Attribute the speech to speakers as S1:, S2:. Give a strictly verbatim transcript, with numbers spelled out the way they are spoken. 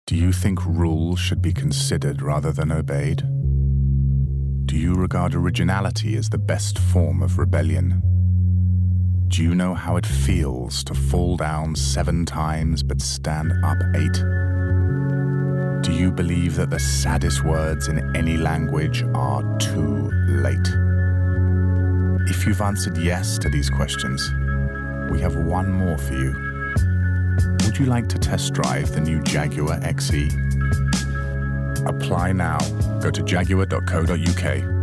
S1: Do you think rules should be considered rather than obeyed? Do you regard originality as the best form of rebellion? Do you know how it feels to fall down seven times but stand up eight? Do you believe that the saddest words in any language are too late? If you've answered yes to these questions, we have one more for you. Would you like to test drive the new Jaguar X E? Apply now. Go to jaguar dot co dot uk.